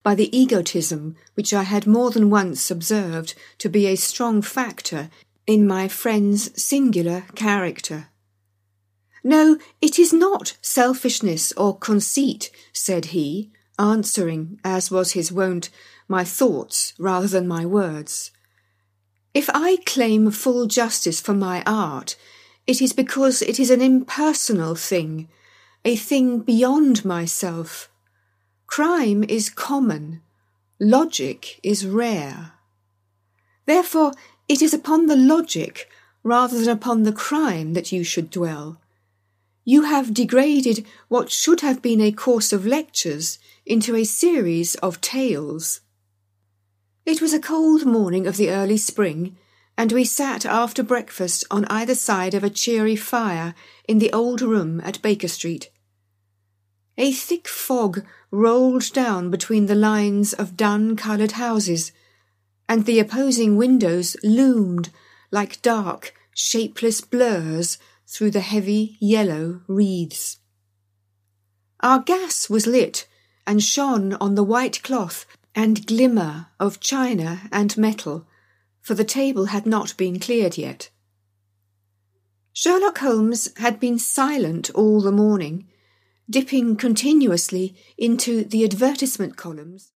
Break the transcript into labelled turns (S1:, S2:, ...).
S1: by the egotism which I had more than once observed to be a strong factor in my friend's singular character. "No, it is not selfishness or conceit," said he, answering, as was his wont, my thoughts rather than my words. "If I claim full justice for my art, it is because it is an impersonal thing, a thing beyond myself. Crime is common, logic is rare. Therefore, it is upon the logic rather than upon the crime that you should dwell. You have degraded what should have been a course of lectures into a series of tales." It was a cold morning of the early spring, and we sat after breakfast on either side of a cheery fire in the old room at Baker Street. A thick fog rolled down between the lines of dun-coloured houses, and the opposing windows loomed like dark, shapeless blurs through the heavy yellow wreaths. Our gas was lit and shone on the white cloth and glimmer of china and metal, for the table had not been cleared yet. Sherlock Holmes had been silent all the morning, dipping continuously into the advertisement columns